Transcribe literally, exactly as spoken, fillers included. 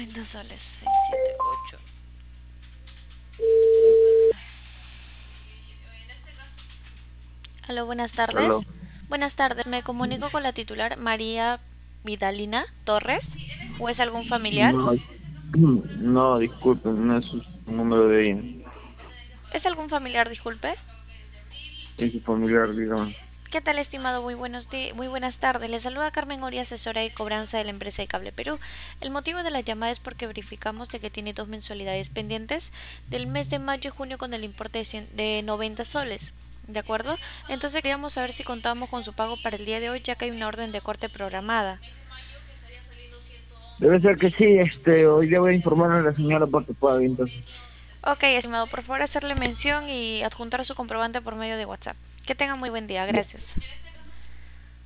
noventa soles, seis, siete, ocho. Aló, buenas tardes. Aló. Buenas tardes, me comunico con la titular María Vidalina Torres. ¿O es algún familiar? No, no, disculpen, no es un número de ella. ¿Es algún familiar, disculpe? Es su familiar, digamos. ¿Qué tal, estimado? Muy buenos di- muy buenas tardes. Le saluda Carmen Oria, asesora de cobranza de la empresa de Cable Perú. El motivo de la llamada es porque verificamos de que tiene dos mensualidades pendientes del mes de mayo y junio con el importe de, cien de noventa soles. ¿De acuerdo? Entonces queríamos saber si contábamos con su pago para el día de hoy, ya que hay una orden de corte programada. Debe ser que sí, este, hoy le voy a informar a la señora para que pague, entonces. Ok, estimado, por favor hacerle mención y adjuntar su comprobante por medio de WhatsApp. Que tenga muy buen día, Ya, gracias.